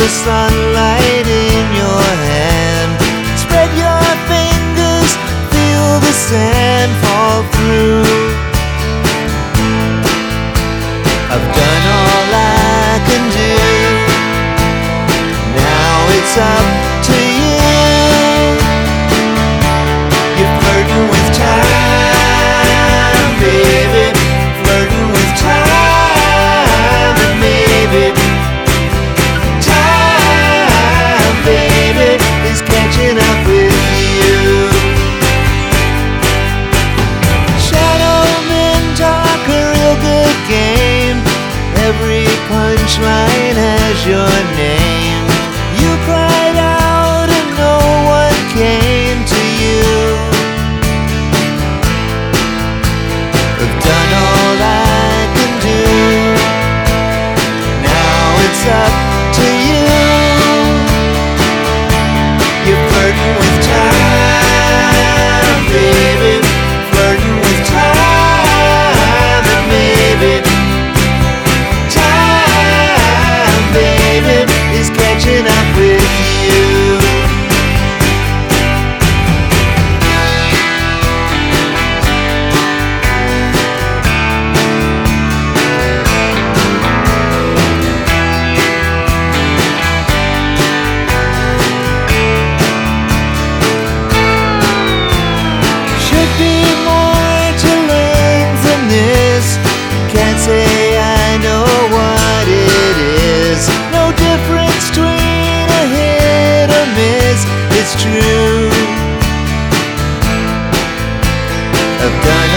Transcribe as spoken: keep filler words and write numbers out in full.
sunlight in your hand. Spread your fingers, feel the sand fall through. I've done all I can do. Now it's up to you. You're flirting with time, baby. Flirting with time, and maybe time, baby, is catching up with you. Shadow men talk a real good game. Every punchline has your name. You cried out and no one came to you. I've done all I can do. Now it's up to you. You're flirting with time, baby. Flirting with time, and maybe time, baby, is catching up with you. Should be more to learn from this. Can't say I know what it is. No difference between a hit or miss. It's true. I've done